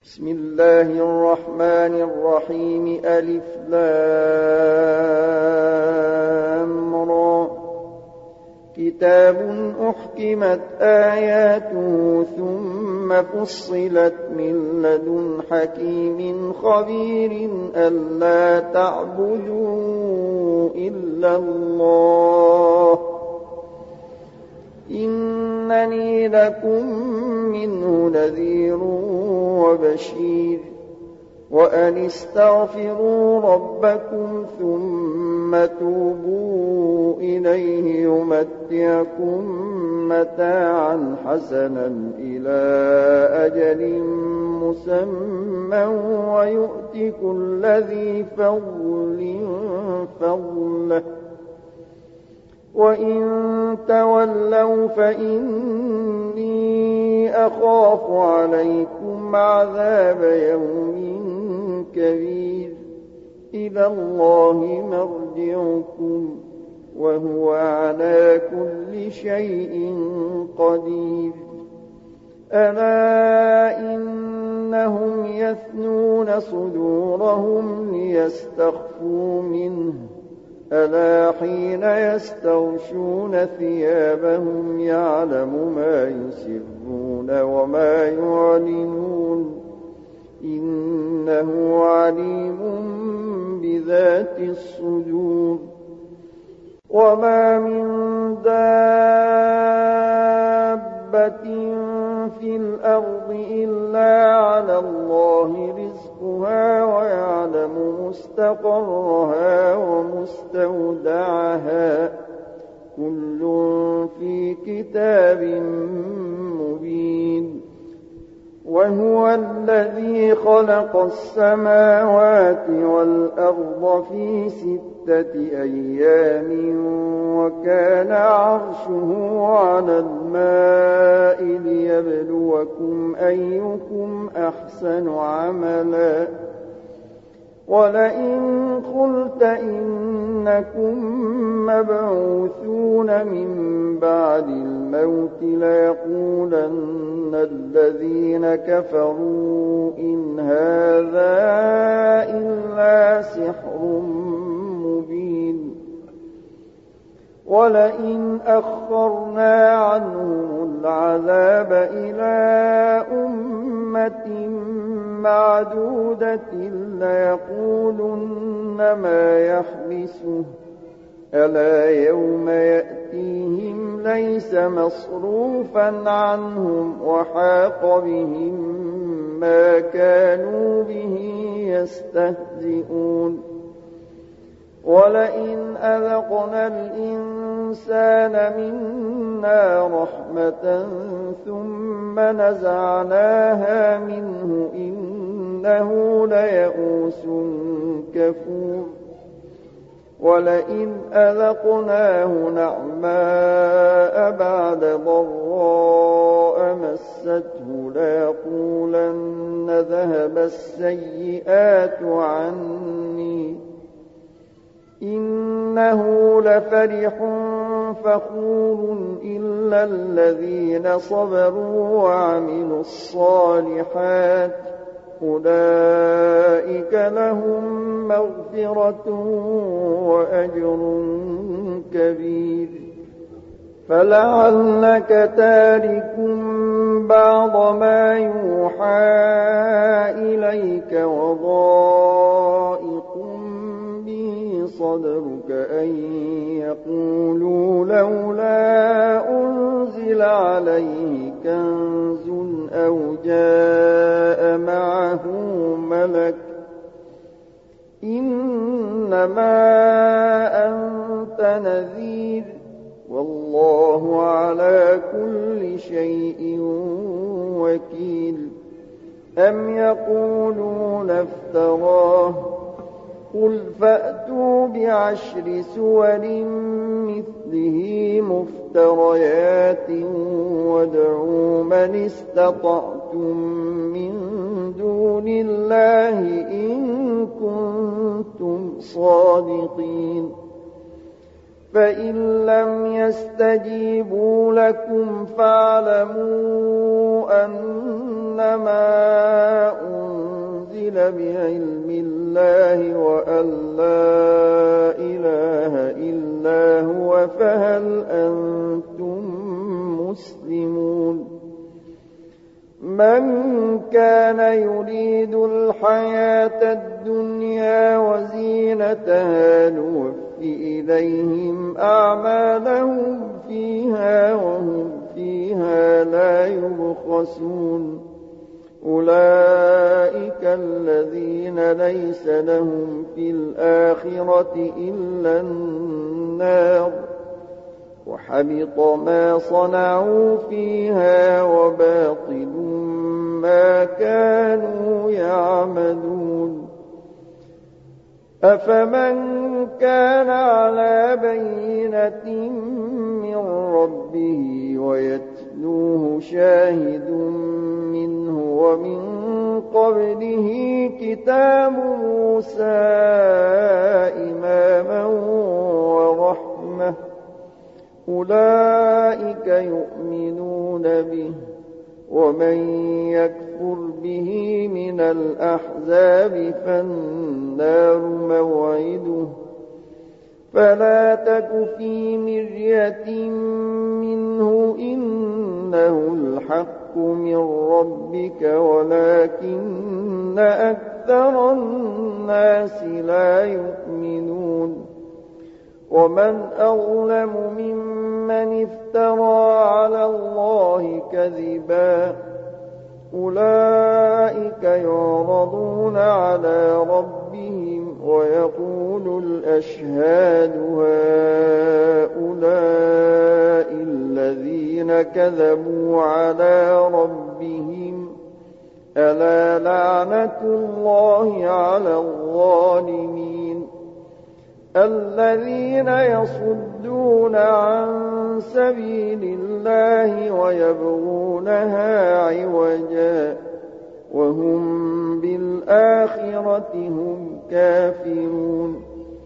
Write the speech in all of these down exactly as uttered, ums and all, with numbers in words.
بسم الله الرحمن الرحيم ألف لام را كتاب أحكمت آياته ثم فصلت من لدن حكيم خبير ألا تعبدوا إلا الله إنني لكم منه نذير وبشير وأن استغفروا ربكم ثم توبوا إليه يمتعكم متاعا حسنا إلى أجل مسمى ويؤتي كل ذي فضل فضله وإن تولوا فإني أخاف عليكم عذاب يوم كبير إلى الله مرجعكم وهو على كل شيء قدير ألا إنهم يثنون صدورهم ليستخفوا منه ألا حين يستغشون ثيابهم يعلم ما يسرون وما يعلنون إنه عليم بذات الصدور وما من دابة في الأرض إلا على الله رزقها ويعلم مستقرها ومستودعها كل في كتاب مبين وهو الذي خلق السماوات والأرض في ستة أيام وكان عرشه على الماء ليبلوكم أيكم أحسن عملا ولئن قلت إنكم مبعوثون من بعد الموت ليقولن الذين كفروا إن هذا إلا سحر مبين ولئن أخرنا عنهم العذاب إلى أمة معدودة ليقولن ما يحبسه ألا يوم يأتيهم ليس مصروفا عنهم وحاق بهم ما كانوا به يستهزئون ولئن أذقنا الإنسان منا رحمة ثم نزعناها منه إنه ليئوس كفور ولئن أذقناه نعماء بعد ضراء مسته ليقولن ذهب السيئات عني إنه لفرح فخور إلا الذين صبروا وعملوا الصالحات أولئك لهم مغفرة وأجر كبير فلعلك تارك بعض ما يوحى إليك وضائق به صدرك أن يقولوا لولا أنزل عليه كنز أو جاء معه ملك إنما أنت نذير والله على كل شيء وكيل أم يقولون افتراه قل فأتوا بعشر سور مثله مفتريات وادعوا من استطعتم من دون الله إن كنتم صادقين فإن لم يستجيبوا لكم فاعلموا أنما بعلم الله وأن لا إله إلا هو فهل أنتم مسلمون من كان يريد الحياة الدنيا وزينتها نوفي إليهم أعمالهم فيها وهم فيها لا يبخسون أولئك الذين ليس لهم في الآخرة إلا النار وحبط ما صنعوا فيها وباطل ما كانوا يعملون أفمن كان على بينة من ربه ويتلوه شاهد منه ومن قبله كتاب موسى إماما ورحمة أولئك يؤمنون به ومن يكفر به من الأحزاب فالنار موعده فلا تك في مرية منه إنه الحق من ربك ولكن أكثر الناس لا يؤمنون ومن أظلم ممن افترى على الله كذبا أولئك يعرضون على ربهم ويقول الأشهاد هؤلاء الذين كذبوا على ربهم ألا لعنة الله على الظالمين الذين يصدون عن سبيل الله ويبغونها عوجا وهم بالآخرة هم كافرون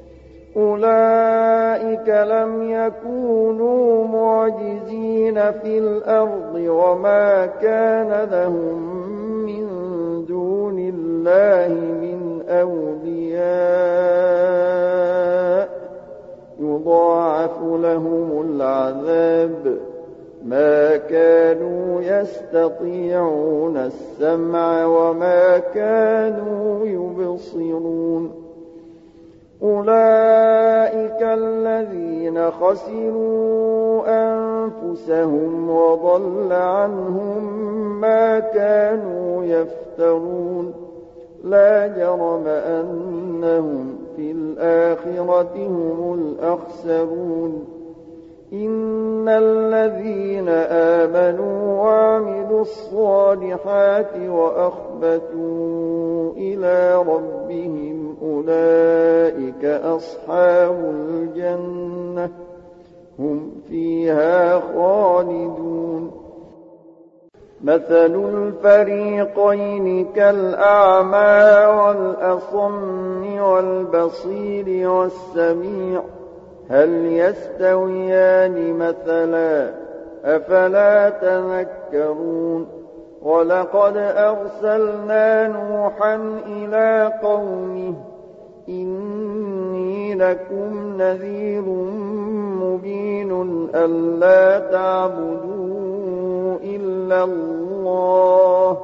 أولئك لم يكونوا معجزين في الأرض وما كان لهم من دون الله من أولياء يضاعف لهم العذاب ما كانوا يستطيعون السمع وما كانوا يبصرون أولئك الذين خسروا أنفسهم وضل عنهم ما كانوا يفترون لا جرم أنهم في الآخرة هم الأخسرون إن الذين آمنوا وعملوا الصالحات وأخبتوا إلى ربهم أولئك أصحاب الجنة هم فيها خالدون مثل الفريقين كالأعمى والأصم والبصير والسميع هل يستويان مثلا أفلا تذكرون ولقد أرسلنا نوحا إلى قومه إني لكم نذير مبين ألا تعبدوا إلا الله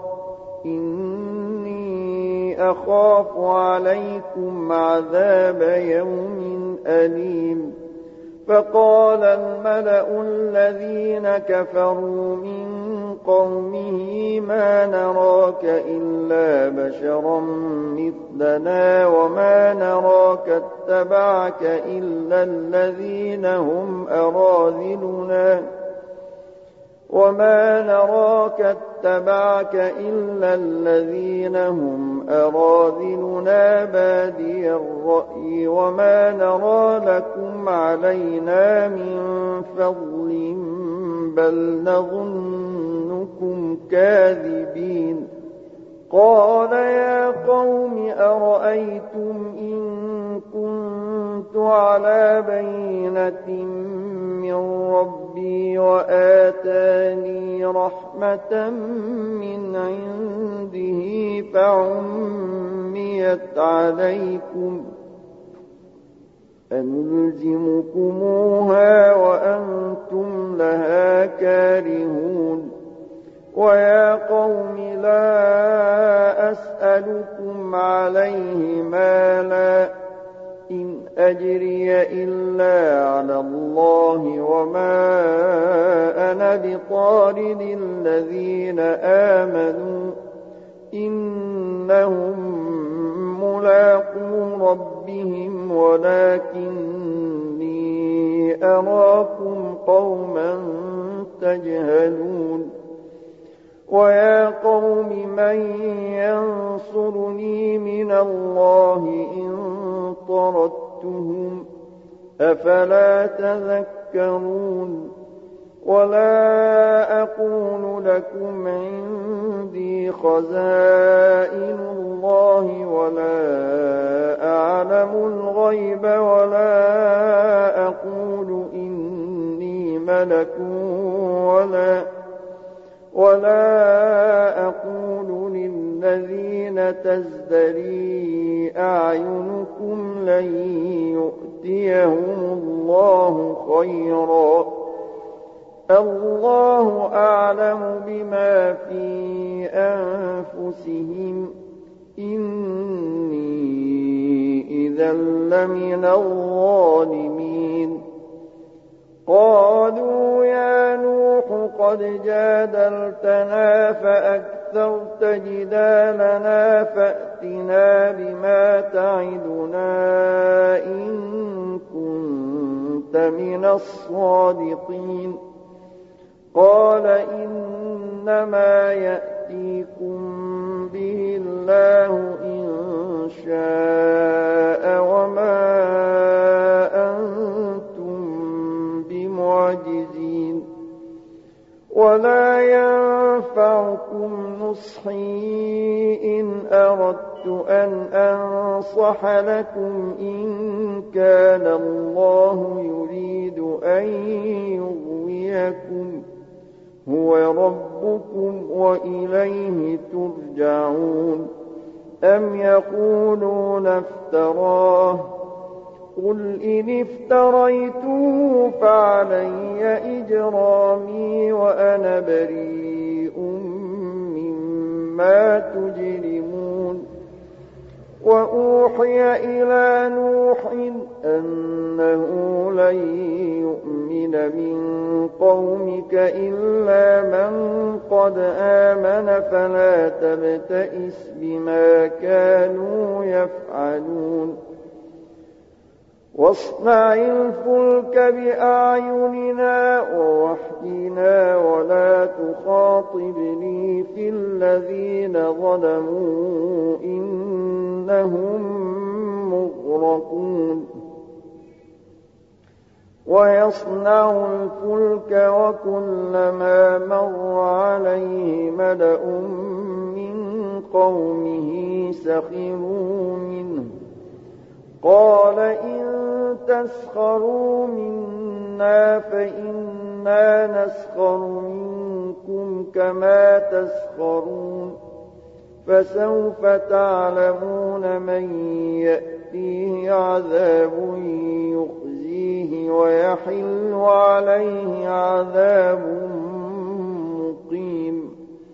إني أخاف عليكم عذاب يوم أليم فقال الملأ الذين كفروا من قومه ما نراك إلا بشرا مثلنا وما نراك اتبعك إلا الذين هم أراذلنا وما نراك اتبعك إلا الذين هم أراذلنا بادي الرأي وما نرى لكم علينا من فضل بل نظنكم كاذبين قال يا قوم أرأيتم إن كنت على بينة من ربي وآتاني رحمة من عنده فعم عُرِضَتْ عَلَيْكُمْ أَنُلْزِمُكُمُوهَا وَأَنْتُمْ لَهَا كَارِهُونَ وَيَا قَوْمِ لَا أَسْأَلُكُمْ عَلَيْهِ مَالًا إِنْ أَجْرِيَ إِلَّا عَلَى اللَّهِ وَمَا أَنَا بِطَارِدِ الَّذِينَ آمَنُوا إِنَّهُمْ مُلَاقُو رَبِّهِمْ وَلَكِنِّي أَرَاكُمْ قَوْمًا تَجْهَلُونَ وَيَا قَوْمِ مَنْ يَنصُرُنِي مِنَ اللَّهِ إِنْ طَرَدتُّهُمْ أَفَلَا تَذَكَّرُونَ وَلَا أَقُولُ لَكُمْ عِندِي خَزَائِنُ اللَّهِ وَلَا أَعْلَمُ الْغَيْبَ وَلَا أَقُولُ إِنِّي مَلَكٌ وَلَا وَلَا أَقُولُ لِلَّذِينَ تَزْدَرِي أَعْيُنُكُمْ لَن يُؤْتِيَهُمُ اللَّهُ خَيْرًا اللَّهُ أَعْلَمُ بِمَا فِي أَنفُسِهِمْ إِنِّي إِذًا لَّمِنَ الظَّالِمِينَ قَالُوا يَا نُوحُ قَدْ جَادَلْتَنَا فَأَكْثَرْتَ جِدَالَنَا فَأْتِنَا بِمَا تَعِدُنَا إِن كُنتَ مِنَ الصَّادِقِينَ قَالَ إِنَّمَا يَأْتِيكُم بِهِ اللَّهُ إِن شَاءَ وَمَا أَنتُم بِمُعْجِزِينَ وَلَا يَنفَعُكُمْ نُصْحِي إِنْ أَرَدتُّ أَنْ أَنصَحَ لَكُمْ إِنْ كَانَ اللَّهُ يُرِيدُ أَنْ يُغْوِيَكُمْ هُوَ رَبُّكُمْ وَإِلَيْهِ تُرْجَعُونَ أَمْ يَقُولُونَ افْتَرَاهُ قُلْ إِنِ افْتَرَيْتُهُ فَعَلَيَّ إِجْرَامِي وَأَنَا بَرِيءٌ مِّمَّا تُجْرِمُونَ وَأُوحِيَ إِلَىٰ نُوحٍ أَنَّهُ لَن يُؤْمِنَ مِن قَوْمِكَ إِلَّا مَن قَدْ آمَنَ فَلَا تَبْتَئِسْ بِمَا كَانُوا يَفْعَلُونَ وَاصْنَعِ الْفُلْكَ بِأَعْيُنِنَا وَوَحْيِنَا وَلَا تُخَاطِبْنِي فِي الَّذِينَ ظَلَمُوا إِنَّهُم مُّغْرَقُونَ وَيَصْنَعُ الْفُلْكَ وَكُلَّمَا مَرَّ عَلَيْهِ مَلَأٌ مِّن قَوْمِهِ سَخِرُوا مِنْهُ قَالَ إِن تَسْخَرُوا مِنَّا فَإِنَّا نَسْخَرُ مِنكُمْ كَمَا تَسْخَرُونَ فَسَوْفَ تَعْلَمُونَ مَن يَأْتِيهِ عَذَابٌ يُخْزِيهِ وَيَحِلُّ عَلَيْهِ عَذَابٌ مُّقِيمٌ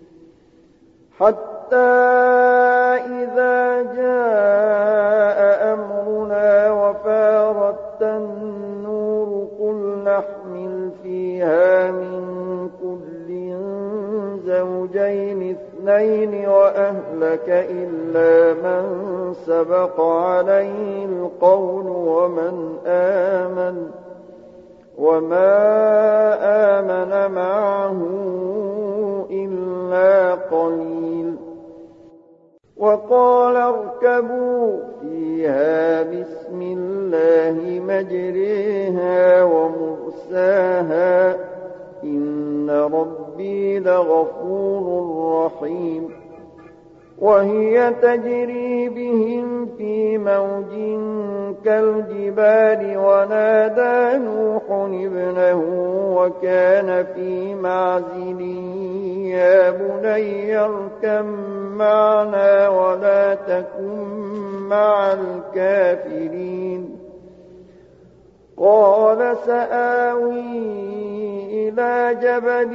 حَتَّى إِذَا جَاءَ أَمْرُنَا وَفَارَتِ النُّورُ قُلْ نَحْمِلُ فِيهَا مِن كُلٍّ زَوْجَيْنِ اثْنَيْنِ وَأَهْلَكَ إِلَّا مَن سَبَقَ عَلَيْهِ الْقَوْلُ وَمَنْ آمَنَ وَمَا آمَنَ مَعَهُ إِلَّا قَلِيلٌ وَقَالَ ارْكَبُوا فِيهَا بِسْمِ اللَّهِ مَجْرَاهَا وَمُرْسَاهَا إِنَّ رَبِّي لَغَفُورٌ رَّحِيمٌ وهي تجري بهم في موج كالجبال ونادى نوح ابنه وكان في معزل يا بني اركب معنا ولا تكن مع الكافرين قال سآوي إلى جبل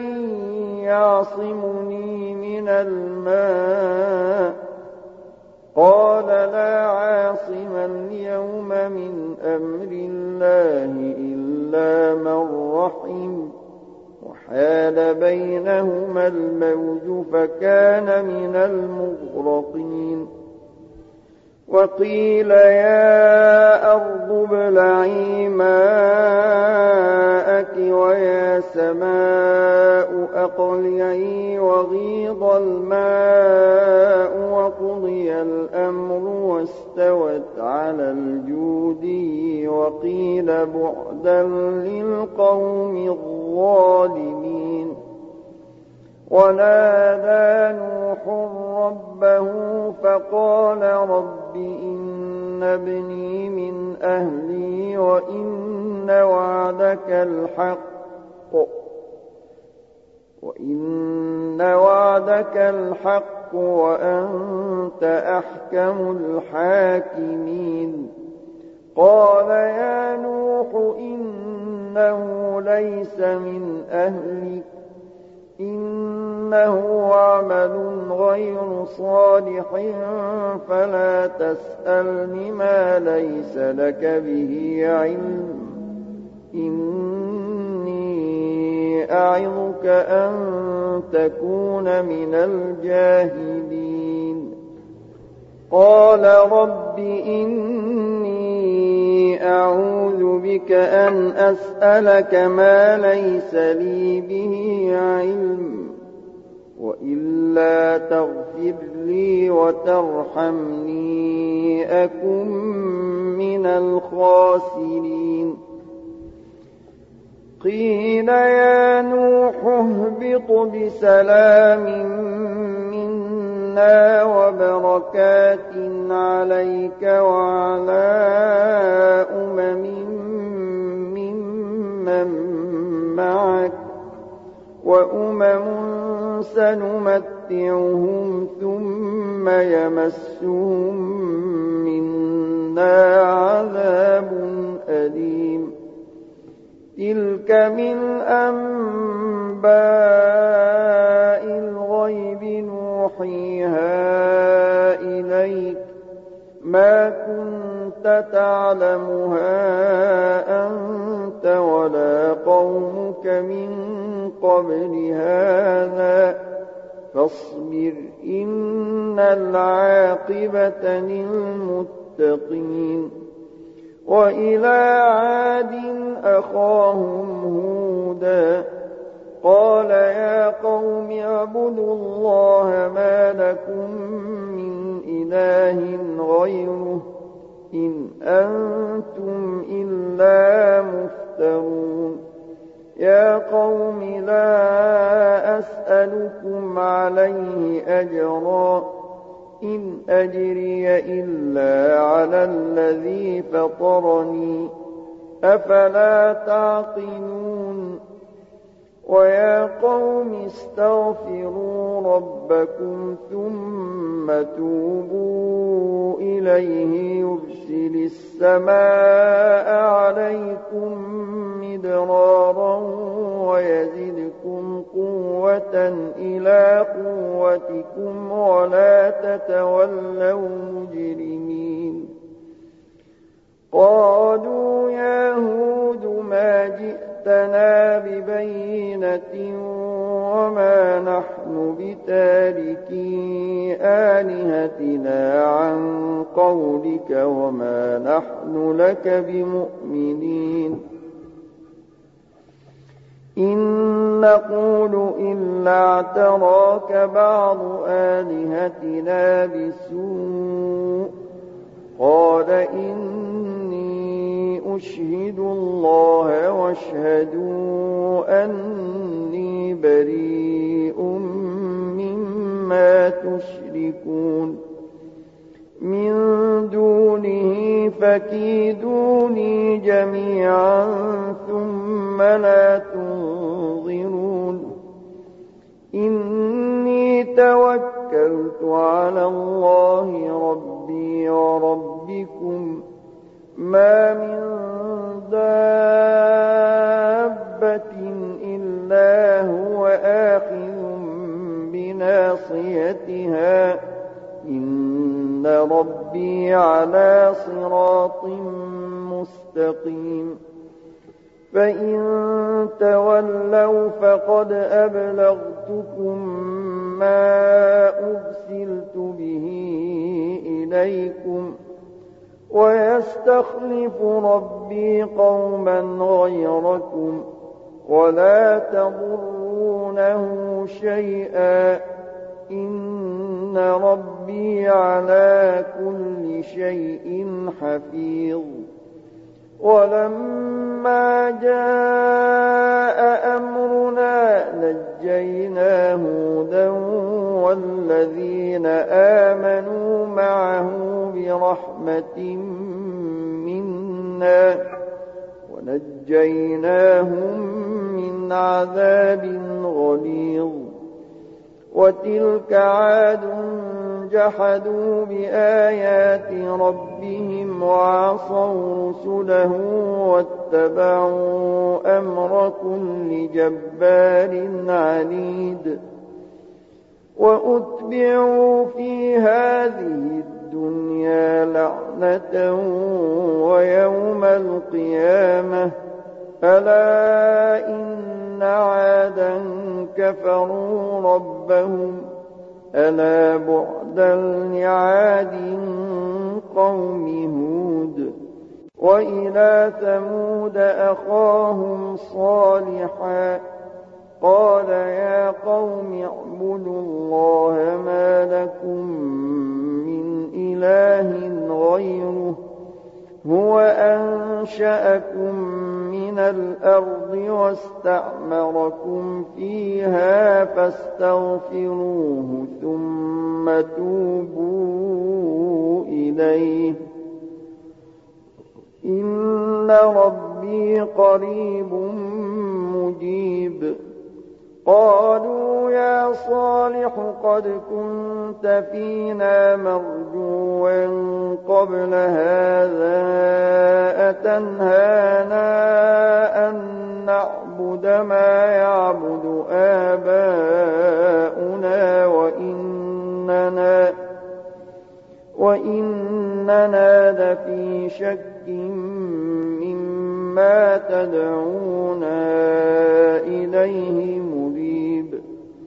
يعصمني من الماء قال لا عاصم اليوم من أمر الله إلا من رحم وحال بينهما الموج فكان من المغرقين وقيل يا أرض ابلعي ماءك ويا سماء أقلعي وغيض الماء وقضي الأمر واستوت على الجودي وقيل بعدا للقوم الظالمين ونادى نوح ربه فقال رب إن ابني من أهلي وإن وعدك الحق وإن وعدك الحق وأنت أحكم الحاكمين قال يا نوح إنه ليس من أهلك إنه عمل غير صالح فلا تسألني ما ليس لك به علم إني أعظك أن تكون من الجاهلين قال رب إني أعوذ بك أن أسألك ما ليس لي به علم وإلا تغفر لي وترحمني أكن من الخاسرين قيل يا نوح اهبط بسلام منا وبركات عليك وعلى أمم ممن معك وأمم سنمتعهم ثم يمسهم منا عذاب أليم تلك من أنباء الغيب نوحيها إليك ما كنت تعلمها أنت ولا قومك من قبل هذا فاصبر إن العاقبة للمتقين وإلى عاد أخاهم هودا قال يا قوم اعبدوا الله ما لكم من إله غيره إن أنتم إلا مفترون يا قوم لا أسألكم عليه أجرا إن أجري إلا على الذي فطرني أفلا تعقلون ويا قوم استغفروا ربكم ثم توبوا إليه يرسل السماء عليكم مدرارا ويزدكم قوة إلى قوتكم ولا تتولوا مجرمين قالوا يا هود ما جئتنا ببينة وما نحن بتاركي آلهتنا عن قولك وما نحن لك بمؤمنين إن نقول إلا اعتراك بعض آلهتنا بسوء قال إني أشهد الله واشهدوا أني بريء ما تشركون من دونه فكيدوني جميعا ثم لا تنظرون إني توكلت على الله ربي وربكم ما من دابة إلا هو آخذ بناصيتها إن ربي على صراط مستقيم فإن تولوا فقد أبلغتكم ما أرسلت به إليكم ويستخلف ربي قوما غيركم ولا تضرونه شيئا إن ربي على كل شيء حفيظ ولما جاء أمرنا نجينا هودا والذين آمنوا معه برحمة منا ونجيناهم من عذاب غليظ وتلك عاد جحدوا بآيات ربهم وعصوا رسله واتبعوا أمر كل جبار عنيد وأتبعوا في هذه الدنيا لعنة ويوم القيامة ألا إن عادا كفروا ربهم ألا بعدا لعاد قوم هود وإلى ثمود أخاهم صالحا قال يا قوم اعبدوا الله ما لكم من إله غيره هو أنشأكم من الأرض واستعمركم فيها فاستغفروه ثم توبوا إليه إن ربي قريب مجيب قالوا يا صالح قد كنت فينا مرجوا قبل هذا أتنهانا أن نعبد ما يعبد آباؤنا وإننا وإننا لفي شك مما تدعونا إليه مريب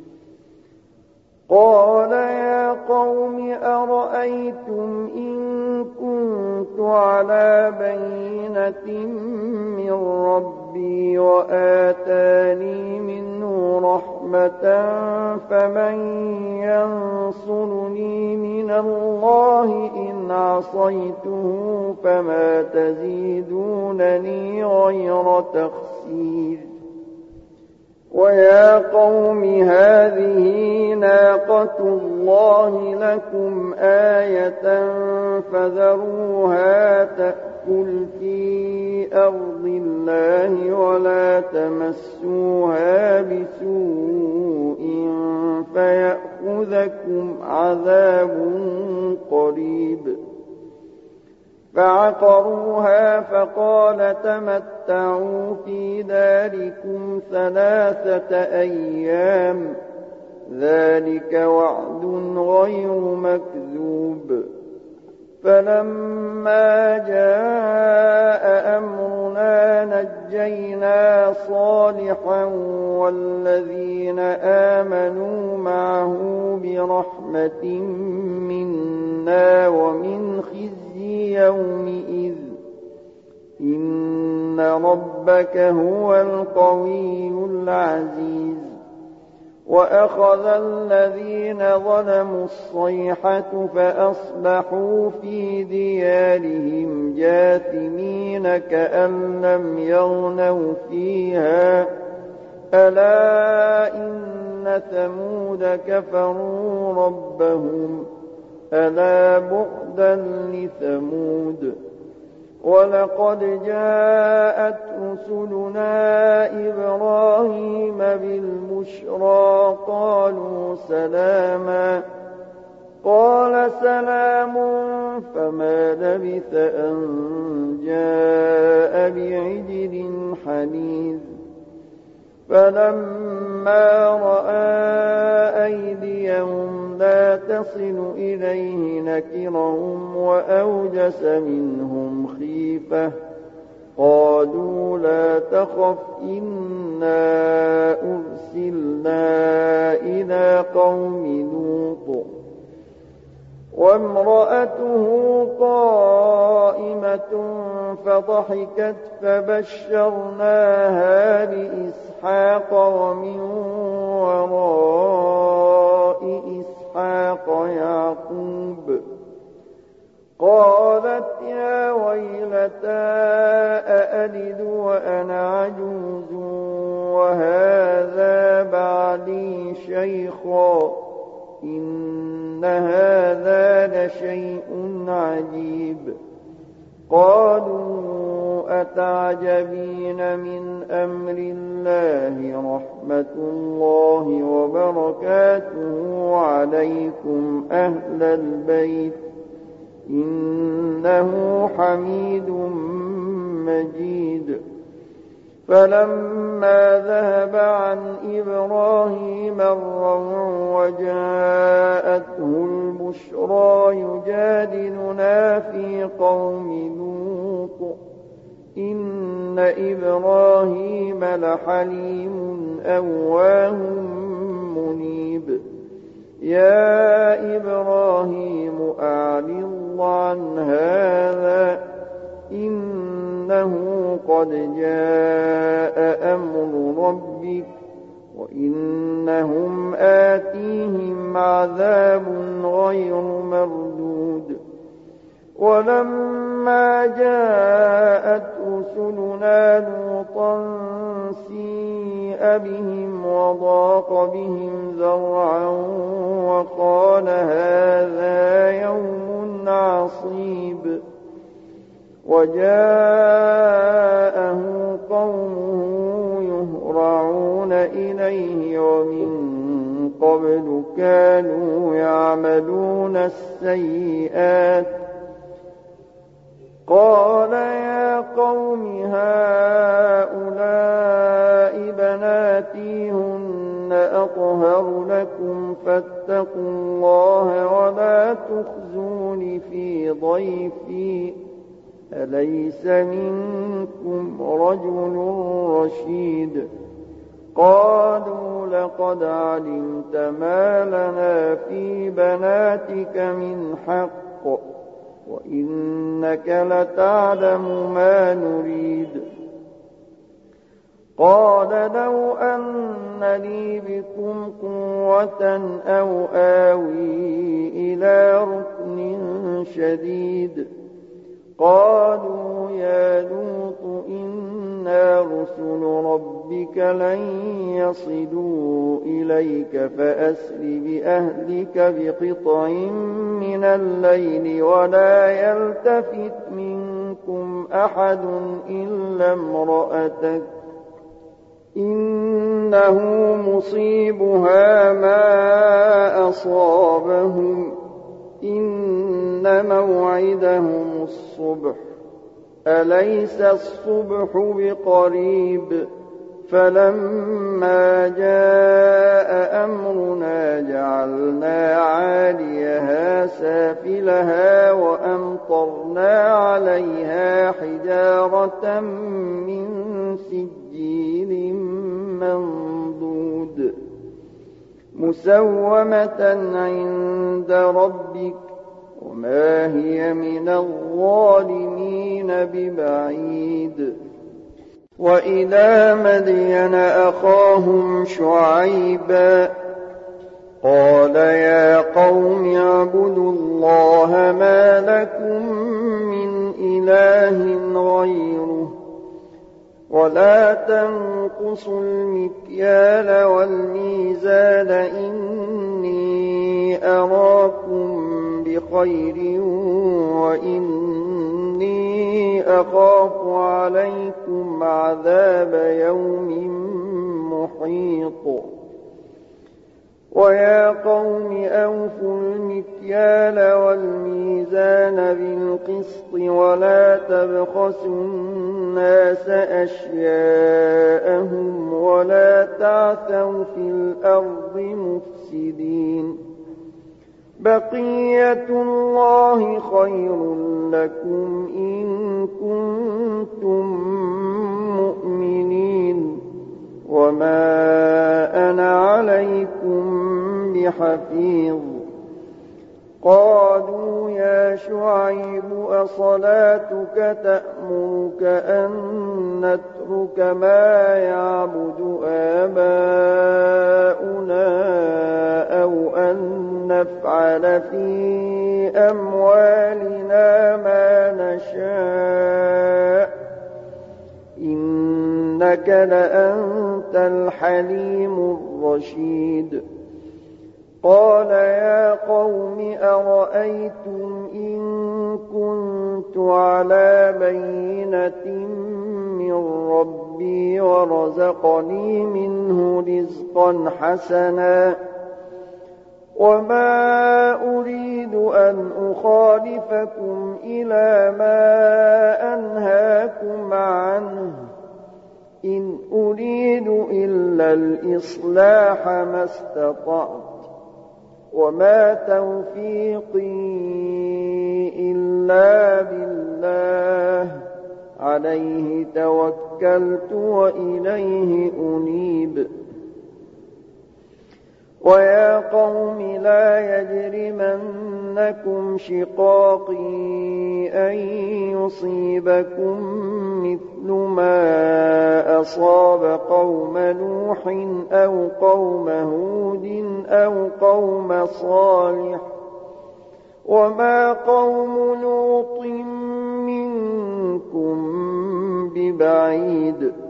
قال يا قوم أرأيتم إن كنت على بينة من ربي وآتاني منه رحمة فمن ينصرني من الله إن عصيته فما تزيدونني غير تخسير ويا قوم هذه ناقة الله لكم آية فذروها تأكل في أرض الله ولا تمسوها بسوء فيأخذكم عذاب قريب فعقروها فقال تمتعوا في داركم ثلاثة أيام ذلك وعد غير مكذوب فلما جاء أمرنا نجينا صالحا والذين آمنوا معه برحمة منا ومن خزي يومئذ إن ربك هو القوي العزيز وأخذ الذين ظلموا الصيحة فأصبحوا في ديارهم جاثمين كأن لم يغنوا فيها ألا إن أن ثمود كفروا ربهم ألا بعدا لثمود ولقد جاءت رسلنا إبراهيم بالبشرى قالوا سلاما قال سلام فما لبث أن جاء بعجل حنيذ فلما رأى أيديهم لا تصل إليه نكرهم وأوجس منهم خيفة قالوا لا تخف إنا أرسلنا إلى قوم لوط وامرأته قائمة فضحكت فبشرناها بإسحاق ومن وراء إسحاق يعقوب قالت يا ويلتى أألد وأنا عجوز وهذا بعلي شيخا إن هذا لشيء عجيب قالوا أتعجبين من أمر الله رحمة الله وبركاته عليكم أهل البيت إنه حميد مجيد فلما ذهب عن إبراهيم الروع وجاءته البشرى يجادلنا في قوم لوط إن إبراهيم لحليم أواه منيب يا إبراهيم أعرض عن هذا إنه قد جاء أمر ربك وإنهم آتيهم عذاب غير مردود ولما جاءت رسلنا لوطا سيء بهم وضاق بهم ذرعا وقال هذا يوم عصيب وجاءه قومه يهرعون إليه ومن قبل كانوا يعملون السيئات قال يا قوم هؤلاء بناتي هن أطهر لكم فاتقوا الله ولا تخزون في ضيفي أليس منكم رجل رشيد قالوا لقد علمت ما لنا في بناتك من حق وإنك لتعلم ما نريد قال لو أن لي بكم قوة أو آوي إلى ركن شديد قالوا يا لوط إنا رسل ربك لن يصلوا إليك فأسر بأهلك بقطع من الليل ولا يلتفت منكم أحد إلا امرأتك إنه مصيبها ما أصابهم إن موعدهم الصبح أليس الصبح بقريب فلما جاء أمرنا جعلنا عاليها سافلها وأمطرنا عليها حجارة من سجيل منضود مسومة عند ربك وما هي من الظالمين ببعيد وإلى مدين أخاهم شعيبا قال يا قوم اعبدوا الله ما لكم من إله غيره ولا تنقصوا المكيال والميزان إني أراكم بخير وإني أخاف عليكم عذاب يوم محيط ويا قوم أوفوا المكيال والميزان بالقسط ولا تبخسوا الناس أشياءهم ولا تعثوا في الأرض مفسدين بقية الله خير لكم إن كنتم مؤمنين وما أنا عليكم بحفيظ قالوا يا شعيب أصلاتك تأمرك أن نترك ما يعبد آباؤنا أو أن نفعل في أموالنا ما نشاء إنك لأنت الحليم الرشيد قال يا قوم أرأيتم إن كنت على بينة من ربي ورزقني منه رزقا حسنا وما أريد أن أخالفكم إلى ما أنهاكم عنه إن أريد إلا الإصلاح ما استطعت وما توفيقي إلا بالله عليه توكلت وإليه أنيب ويا قوم لا يجرمنكم شقاقي أن يصيبكم مثل ما أصاب قوم نوح أو قوم هود أو قوم صالح وما قوم لوط منكم ببعيد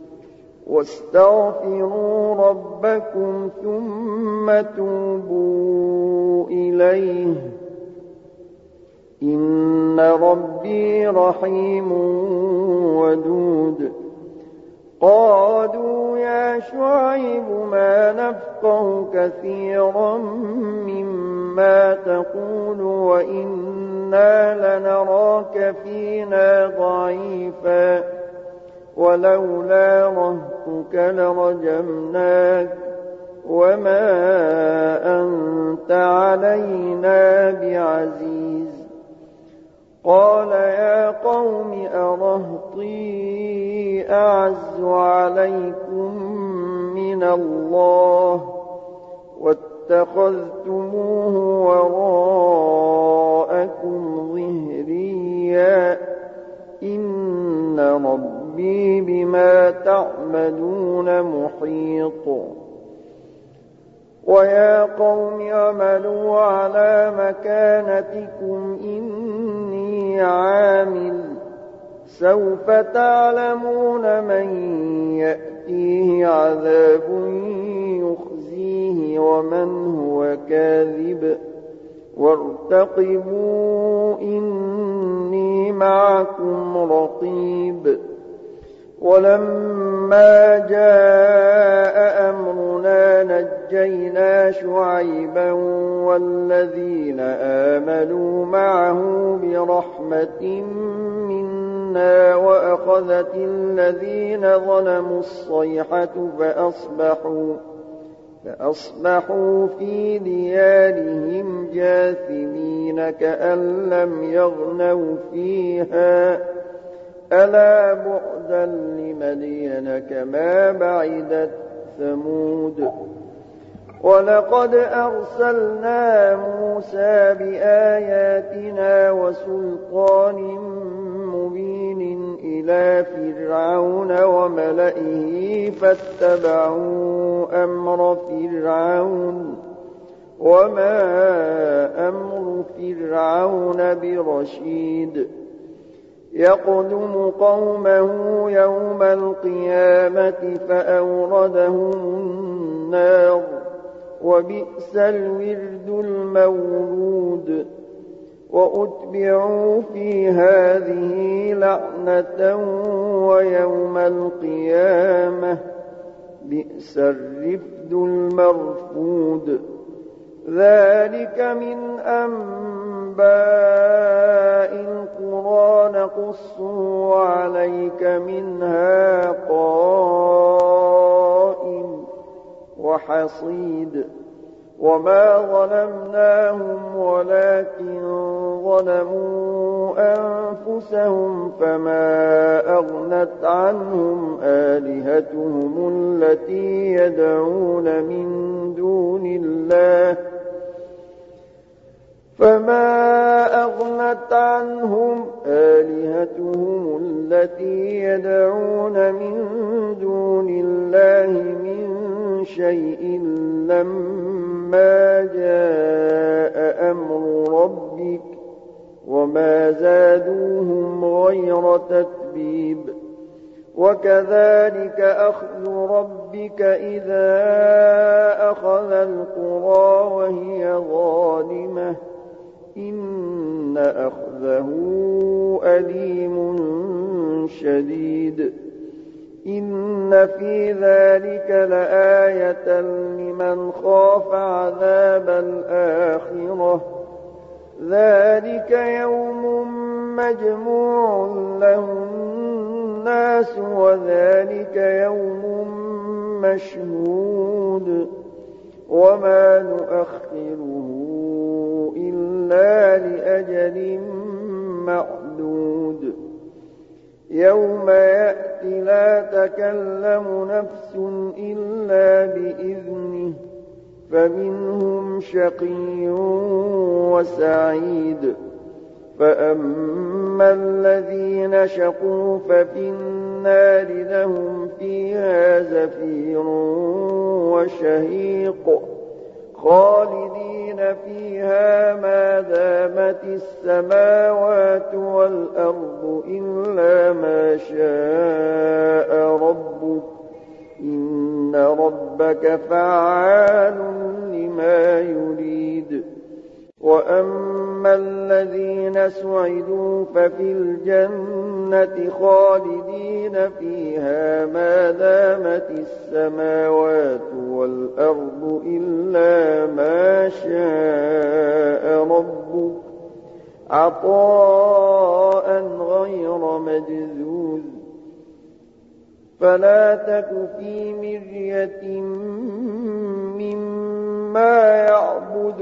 واستغفروا ربكم ثم توبوا إليه إن ربي رحيم ودود قالوا يا شعيب ما نفقه كثيرا مما تقول وإنا لنراك فينا ضعيفا ولولا رهطك لرجمناك وما أنت علينا بعزيز قال يا قوم أرهطي أعز عليكم من الله واتخذتموه وراءكم ظهريا إن ربي بما تعملون محيط ويا قوم اعملوا على مكانتكم إني عامل سوف تعلمون من يأتيه عذاب يخزيه ومن هو كاذب وارتقبوا إني معكم رقيب ولما جاء أمرنا نجينا شعيبا والذين آمنوا معه برحمة منا وأخذت الذين ظلموا الصيحة فأصبحوا فأصبحوا في ديارهم جاثمين كأن لم يغنوا فيها ألا بعدا لمدين كما بعدت ثمود ولقد أرسلنا موسى بآياتنا وسلطان مبين إلى فرعون وملئه فاتبعوا أمر فرعون وما أمر فرعون برشيد يقدم قومه يوم القيامة فأوردهم النار وبئس الورد المورود وأتبعوا في هذه لعنة ويوم القيامة بئس الرفد المرفود ذلك من أنباء القرى نقصه عليك منها قائم وحصيد وما ظلمناهم ولكن ظلموا أنفسهم فما أغنت عنهم آلهتهم التي يدعون من دون الله فما أغنت عنهم آلهتهم التي يدعون من دون الله من شيء لما جاء أمر ربك وما زادوهم غير تتبيب وكذلك أخذ ربك إذا أخذ القرى وهي ظالمة إن أخذه أليم شديد إن في ذلك لآية لمن خاف عذاب الآخرة ذلك يوم مجموع له الناس وذلك يوم مشهود وما نؤخره إلا لأجل معدود يوم يأتي لا تكلم نفس إلا بإذنه فمنهم شقي وسعيد فأما الذين شقوا ففي النار لهم فيها زفير وشهيق خالدين فيها ما دامت السماوات والأرض إلا ما شاء ربك إن ربك فعال لما يريد وأما الذين سعدوا ففي الجنة خالدين فيها ما دامت السماوات والأرض إلا ما شاء ربك عطاء غير مجذوذ فلا تك في مرية مما يعبد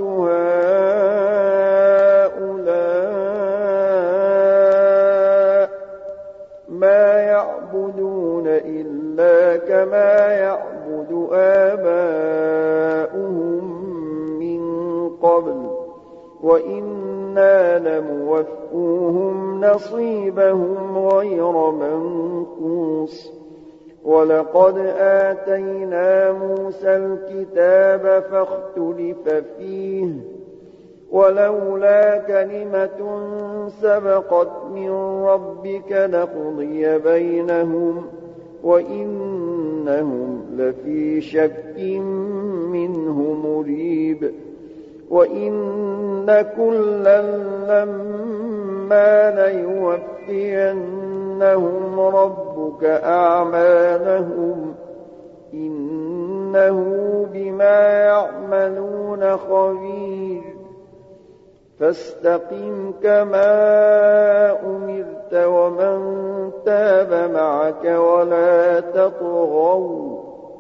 هؤلاء ما يعبدون إلا كما يعبد آباؤهم من قبل وإنا لموفوهم نصيبهم غير منقوص ولقد آتينا موسى الكتاب فاختلف فيه ولولا كلمة سبقت من ربك لقضي بينهم وإنهم لفي شك منه مريب وإن كلا لما ليوفينهم ربك أعمالهم إنه بما يعملون خبير فاستقم كما أمرت ومن تاب معك ولا تطغوا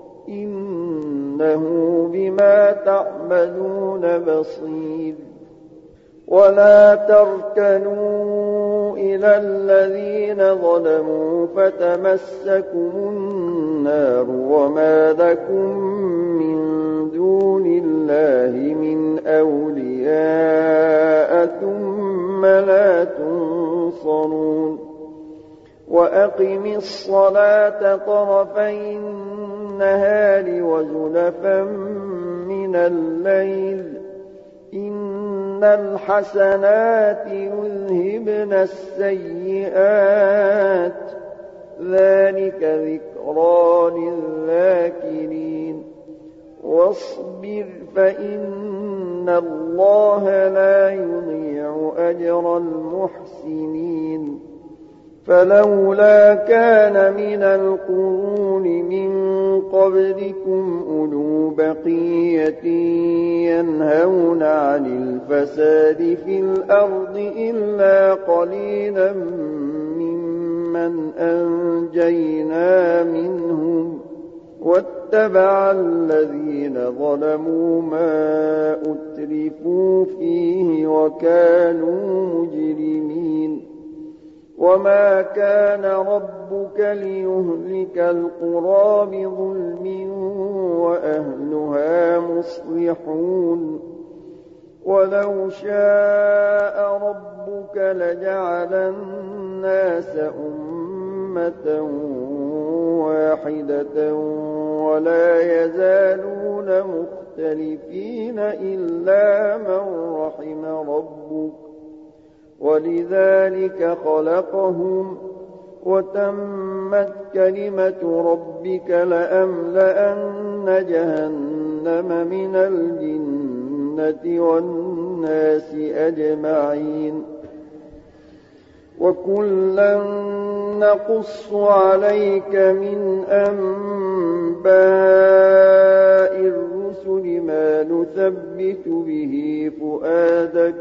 إنه بما تعملون بصير ولا تركنوا إلى الذين ظلموا فتمسكم النار وما لكم من دون الله من أولياء ثم لا تنصرون وأقم الصلاة طرفي النهار وزلفا من الليل إن الحسنات يذهبن السيئات ذلك ذكرى للذاكرين واصبر فإن الله لا يضيع أجر المحسنين فلولا كان من القرون من قبلكم أولو بقية ينهون عن الفساد في الأرض إلا قليلا ممن أنجينا منهم واتبع الذين ظلموا ما أترفوا فيه وكانوا مجرمين وما كان ربك ليهلك القرى بظلم وأهلها مصلحون ولو شاء ربك لجعل الناس أمة واحدة ولا يزالون مختلفين إلا من رحم ربك ولذلك خلقهم وتمت كلمة ربك لأملأن جهنم من الجنة والناس أجمعين وكلا نقص عليك من أنباء الرسل ما نثبت به فؤادك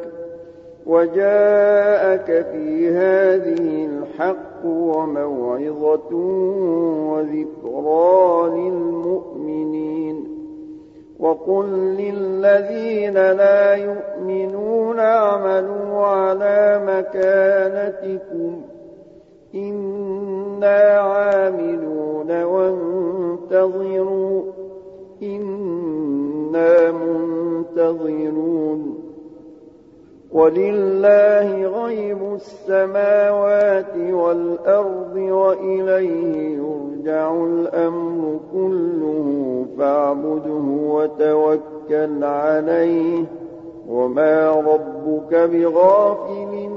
وجاءك في هذه الحق وموعظة وذكرى للمؤمنين وقل للذين لا يؤمنون اعملوا على مكانتكم إنا عاملون وانتظروا إنا منتظرون ولله غيب السماوات والأرض وإليه يرجع الأمر كله فاعبده وتوكل عليه وما ربك بغافل